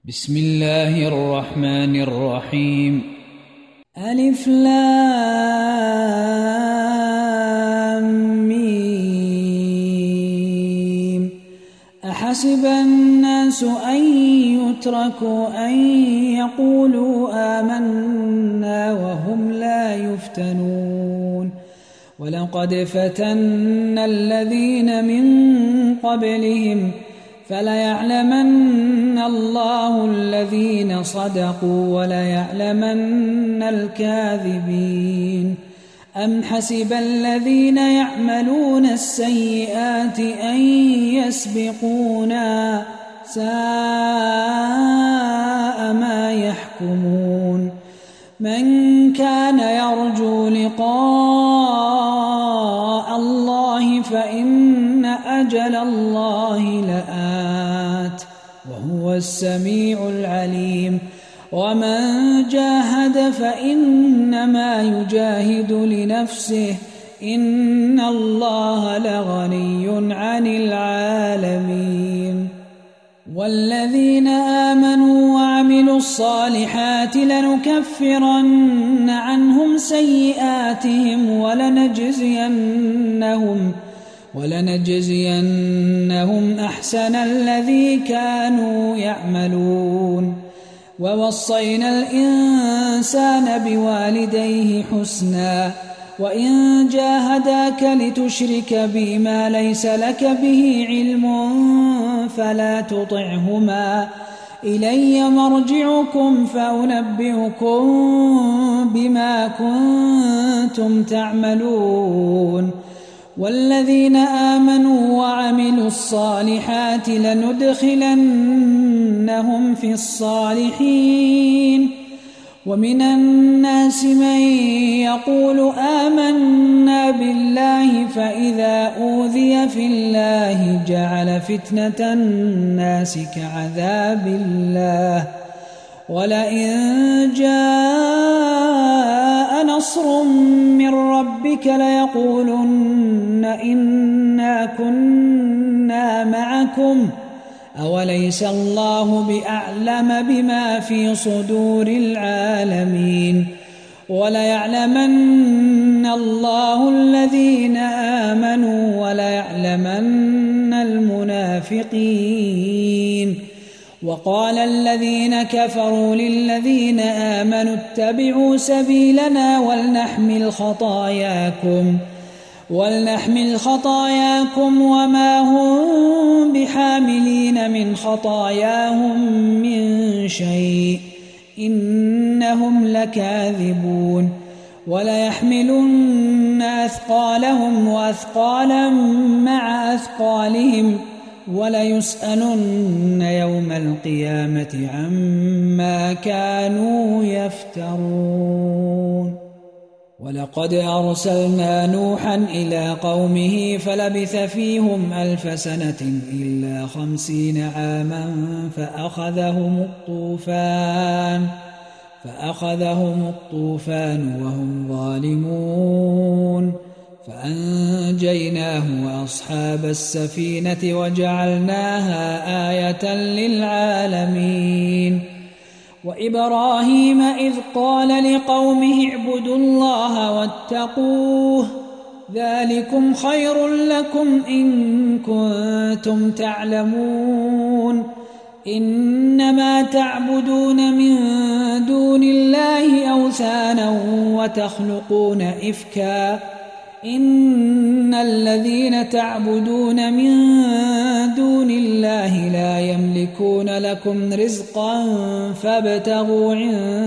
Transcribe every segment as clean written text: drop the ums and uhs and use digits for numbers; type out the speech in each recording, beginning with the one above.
بسم الله الرحمن الرحيم. ألف لام ميم. أحسب الناس أن يتركوا أن يقولوا آمنا وهم لا يفتنون ولقد فتنا الذين من قبلهم فليعلمن الله الذين صدقوا وليعلمن الكاذبين. أم حسب الذين يعملون السيئات أن يسبقونا ساء ما يحكمون. من كان يرجو لقاء الله فإن أجل الله لآت وهو السميع العليم. ومن جاهد فإنما يجاهد لنفسه إن الله لغني عن العالمين. والذين آمنوا وعملوا الصالحات لنكفرن عنهم سيئاتهم ولنجزينهم أحسن الذي كانوا يعملون. ووصينا الإنسان بوالديه حسنا وإن جاهداك لتشرك بي ما ليس لك به علم فلا تطعهما إلي مرجعكم فأنبئكم بما كنتم تعملون. والذين آمنوا وعملوا الصالحات لندخلنهم في الصالحين. ومن الناس من يقول آمنا بالله فإذا أوذي في الله جعل فتنة الناس كعذاب الله ولئن جاء نصر من ربك ليقولن إنا كنا معكم أوليس الله بأعلم بما في صدور العالمين. وليعلمن الله الذين آمنوا وليعلمن المنافقين. وقال الذين كفروا للذين آمنوا اتبعوا سبيلنا ولنحمل خطاياكم وما هم بحاملين من خطاياهم من شيء إنهم لكاذبون. وليحملن أثقالهم وأثقالا مع أثقالهم وليسألن يوم القيامة عما كانوا يفترون. ولقد أرسلنا نوحا إلى قومه فلبث فيهم 1000 سنة إلا 50 عاما فأخذهم الطوفان وهم ظالمون فأنجيناه وأصحاب السفينة وجعلناها آية للعالمين. وإبراهيم إذ قال لقومه اعبدوا الله واتقوه ذلكم خير لكم إن كنتم تعلمون. إنما تعبدون من دون الله أوثانا وتخلقون إفكا إن الذين تعبدون من دون الله لا يملكون لكم رزقا فابتغوا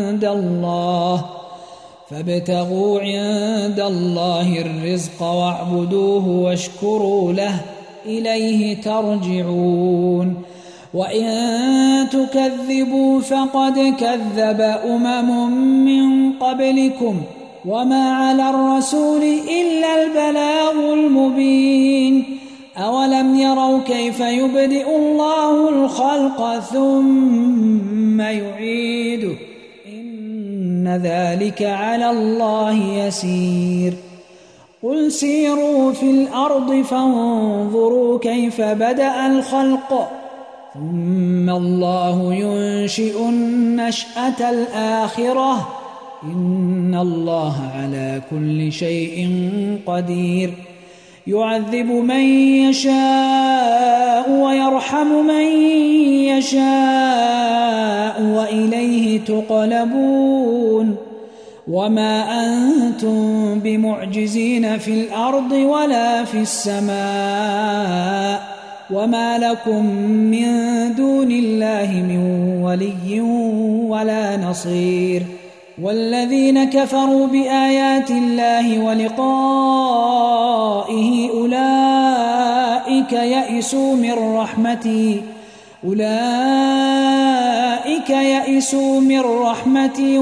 عند الله الرزق واعبدوه واشكروا له إليه ترجعون. وإن تكذبوا فقد كذب من قبلكم وما على الرسول إلا البلاغ المبين. أولم يروا كيف يبدئ الله الخلق ثم يعيده إن ذلك على الله يسير. قل سيروا في الأرض فانظروا كيف بدأ الخلق ثم الله ينشئ النشأة الآخرة إن الله على كل شيء قدير يعذب من يشاء ويرحم من يشاء وإليه تقلبون وما أنتم بمعجزين في الأرض ولا في السماء وما لكم من دون الله من ولي ولا نصير والذين كفروا بآيات الله ولقائه أولئك يئسوا من رحمتي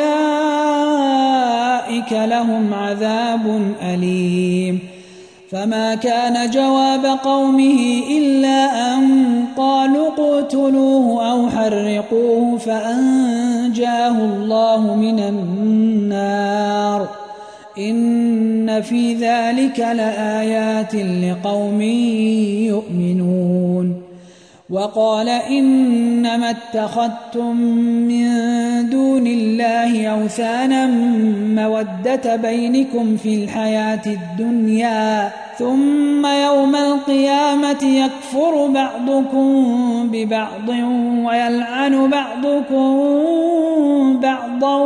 وأولئك لهم عذاب أليم فما كان جواب قومه إلا أن قالوا اقتلوه أو حرقوه فأنجاه الله من النار إن في ذلك لآيات لقوم يؤمنون وقال إنما اتخذتم من دون الله أوثانا مودة بينكم في الحياة الدنيا ثم يوم القيامة يكفر بعضكم ببعض ويلعن بعضكم بعضا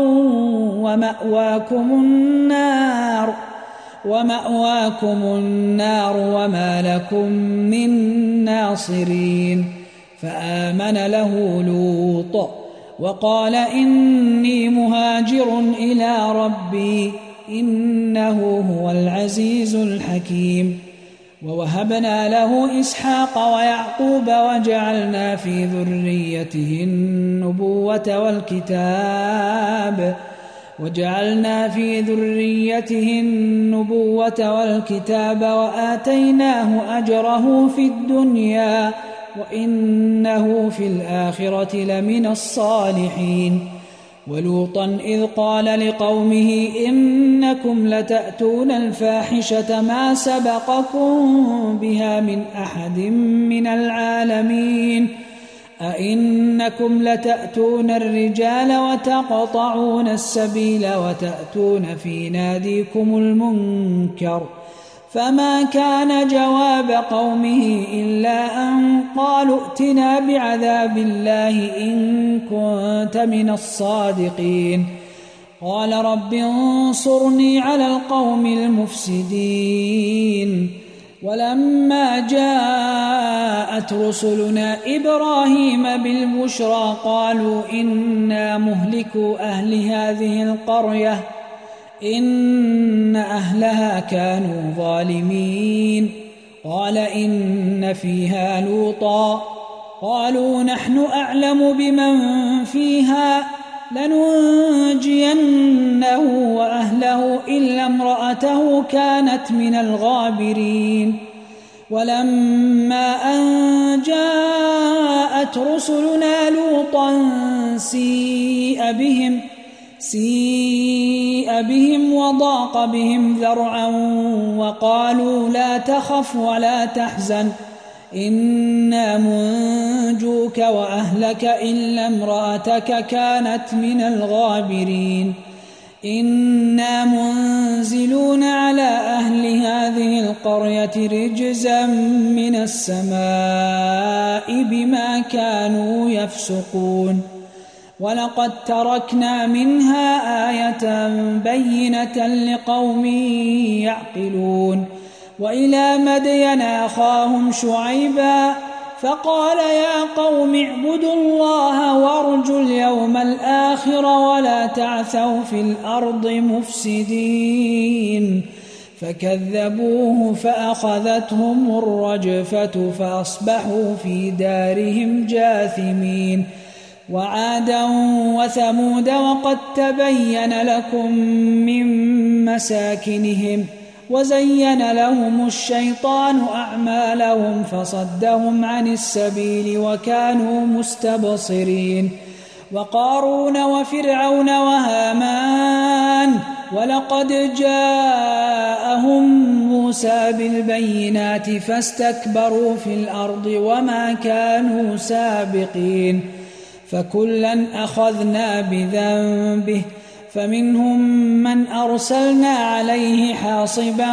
ومأواكم النار وما لكم من ناصرين فآمن له لوط وقال إني مهاجر إلى ربي إنه هو العزيز الحكيم ووهبنا له إسحاق ويعقوب وجعلنا في ذريته النبوة والكتاب وآتيناه أجره في الدنيا وإنه في الآخرة لمن الصالحين ولوطا إذ قال لقومه إنكم لتأتون الفاحشة ما سبقكم بها من أحد من العالمين أئنكم لتأتون الرجال وتقطعون السبيل وتأتون في ناديكم المنكر فما كان جواب قومه إلا أن قالوا ائتنا بعذاب الله إن كنت من الصادقين قال رب انصرني على القوم المفسدين ولما جاءت رسلنا إبراهيم بالبشرى قالوا إنا مهلكو أهل هذه القرية إن أهلها كانوا ظالمين قال إن فيها لوطا قالوا نحن أعلم بمن فيها لننجينه وأهله إلا امرأته كانت من الغابرين ولما أن جاءت رسلنا لوطا سيء بهم وضاق بهم ذرعا وقالوا لا تخف ولا تحزن إنا منجوك وأهلك إلا امرأتك كانت من الغابرين إنا منزلون على أهل هذه القرية رجزا من السماء بما كانوا يفسقون ولقد تركنا منها آية بينة لقوم يعقلون وإلى مدين أخاهم شعيبا فقال يا قوم اعبدوا الله وارجوا اليوم الآخر ولا تعثوا في الأرض مفسدين فكذبوه فأخذتهم الرجفة فأصبحوا في دارهم جاثمين وعادا وثمود وقد تبين لكم من مساكنهم وزين لهم الشيطان أعمالهم فصدهم عن السبيل وكانوا مستبصرين وقارون وفرعون وهامان ولقد جاءهم موسى بالبينات فاستكبروا في الأرض وما كانوا سابقين فكلا أخذنا بذنبه فمنهم من أرسلنا عليه حاصبا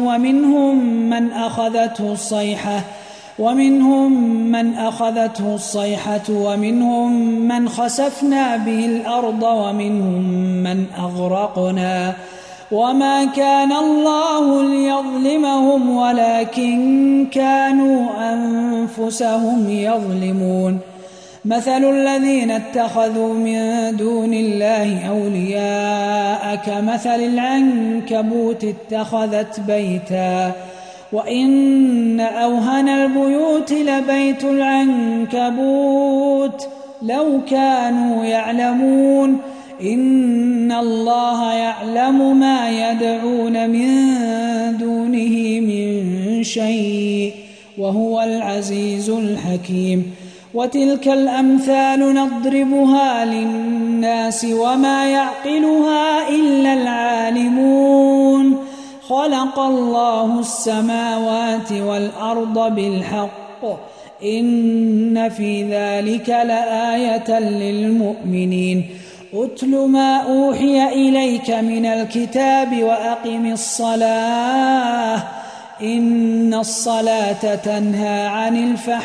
ومنهم من أخذته الصيحة ومنهم من خسفنا به الأرض ومنهم من أغرقنا وما كان الله ليظلمهم ولكن كانوا أنفسهم يظلمون مثل الذين اتخذوا من دون الله أولياء كمثل العنكبوت اتخذت بيتا وإن أوهن البيوت لبيت العنكبوت لو كانوا يعلمون إن الله يعلم ما يدعون من دونه من شيء وهو العزيز الحكيم وتلك الأمثال نضربها للناس وما يعقلها إلا العالمون خلق الله السماوات والأرض بالحق إن في ذلك لآية للمؤمنين أتل ما أوحي إليك من الكتاب وأقم الصلاة إن الصلاة تنهى عن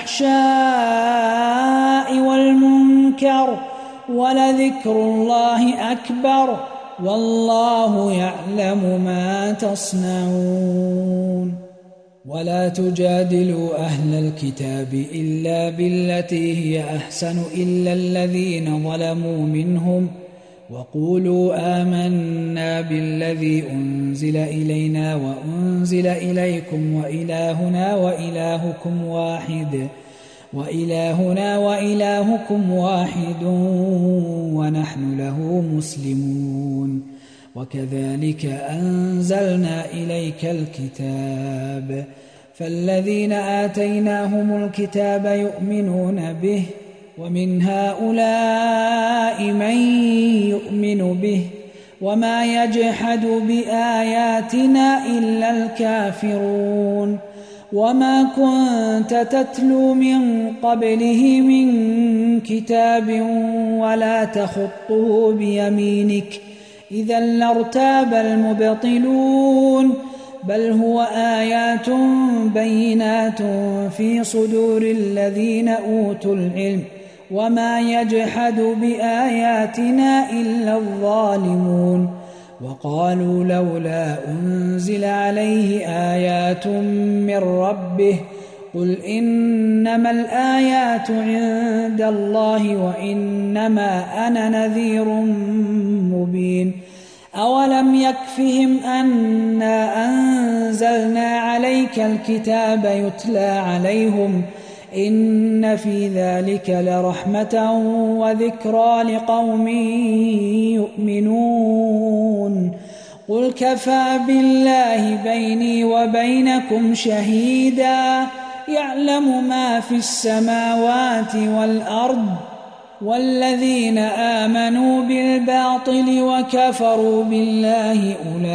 الفحشاء والمنكر ولذكر الله أكبر والله يعلم ما تصنعون ولا تجادلوا أهل الكتاب إلا بالتي هي أحسن إلا الذين ظلموا منهم وقولوا آمنا بالذي أنزل إلينا وأنزل إليكم وإلهنا وإلهكم واحد ونحن له مسلمون وكذلك أنزلنا إليك الكتاب فالذين آتيناهم الكتاب يؤمنون به ومن هؤلاء من يؤمن به وما يجحد بآياتنا إلا الكافرون وما كنت تتلو من قبله من كتاب ولا تخطه بيمينك إذا لارتاب المبطلون بل هو آيات بينات في صدور الذين أوتوا العلم وما يجحد بآياتنا إلا الظالمون وقالوا لولا أنزل عليه آيات من ربه قل إنما الآيات عند الله وإنما أنا نذير مبين أولم يكفهم أنا أنزلنا عليك الكتاب يتلى عليهم إن في ذلك لرحمة وذكرى لقوم يؤمنون قل كفى بالله بيني وبينكم شهيدا يعلم ما في السماوات والأرض والذين آمنوا بالباطل وكفروا بالله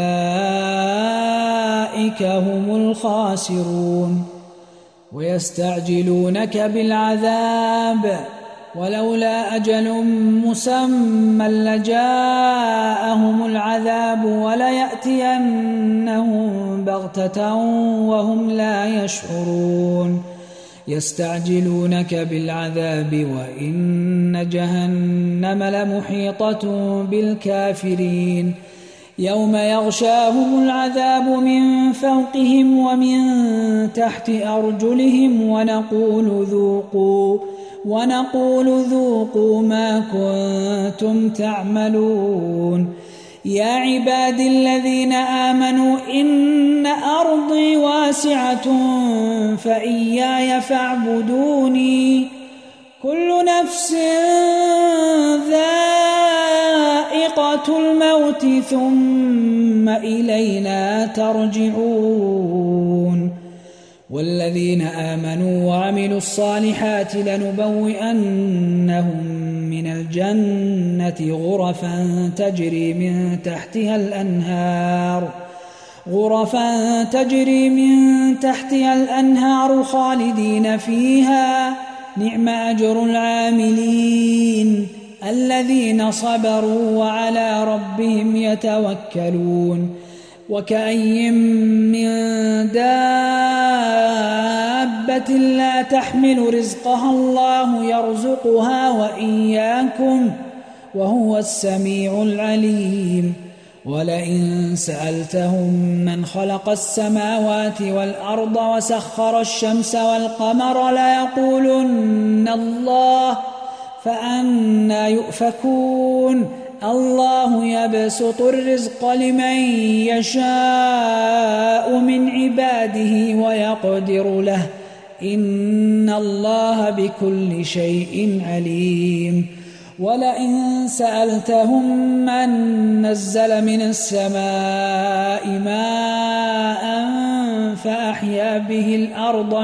أولئك هم الخاسرون ويستعجلونك بالعذاب ولولا أجل مسمى لجاءهم العذاب وليأتينهم بغتة وهم لا يشعرون يستعجلونك بالعذاب وإن جهنم لمحيطة بالكافرين يوم يغشاهم العذاب من فوقهم ومن تحت أرجلهم ونقول ذوقوا ما كنتم تعملون يا عباد الذين آمنوا إن أرضي واسعة فإياي فاعبدوني كل نفس ذائقة الموت ثم إلينا ترجعون والذين آمنوا وعملوا الصالحات لنبوئنهم من الجنة غرفا تجري من تحتها الأنهار غرفا تجري من تحتها الأنهار خالدين فيها نعم أجر العاملين الذين صبروا وعلى ربهم يتوكلون وكأي من دابة لا تحمل رزقها الله يرزقها وإياكم وهو السميع العليم ولئن سألتهم من خلق السماوات والأرض وسخر الشمس والقمر ليقولن الله فأنى يؤفكون الله يبسط الرزق لمن يشاء من عباده ويقدر له إن الله بكل شيء عليم ولئن سألتهم من نزل من السماء ماء فأحيا به الأرض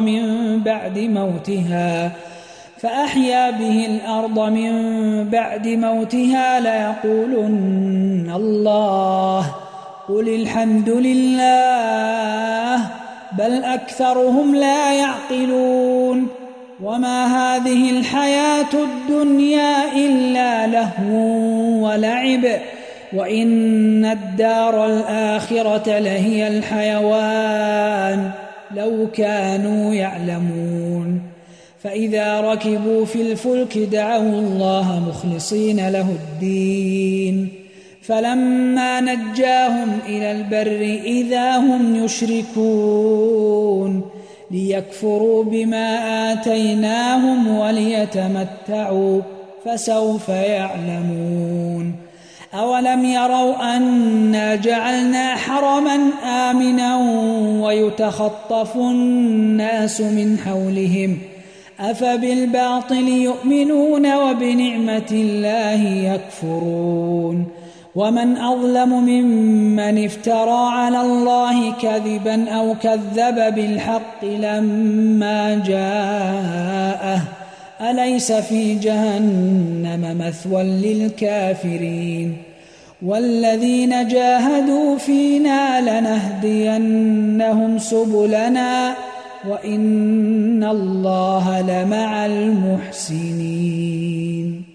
من بعد موتها ليقولن الله قل الحمد لله بل أكثرهم لا يعقلون وما هذه الحياة الدنيا إلا لهو ولعب وإن الدار الآخرة لهي الحيوان لو كانوا يعلمون فإذا ركبوا في الفلك دعوا الله مخلصين له الدين فلما نجاهم إلى البر إذا هم يشركون ليكفروا بما آتيناهم وليتمتعوا فسوف يعلمون أولم يروا أنا جعلنا حرما آمنا ويتخطف الناس من حولهم أفبالباطل يؤمنون وبنعمة الله يكفرون ومن أظلم ممن افترى على الله كذبا أو كذب بالحق لما جاءه أليس في جهنم مثوى للكافرين والذين جاهدوا فينا لنهدينهم سبلنا وإن الله لمع المحسنين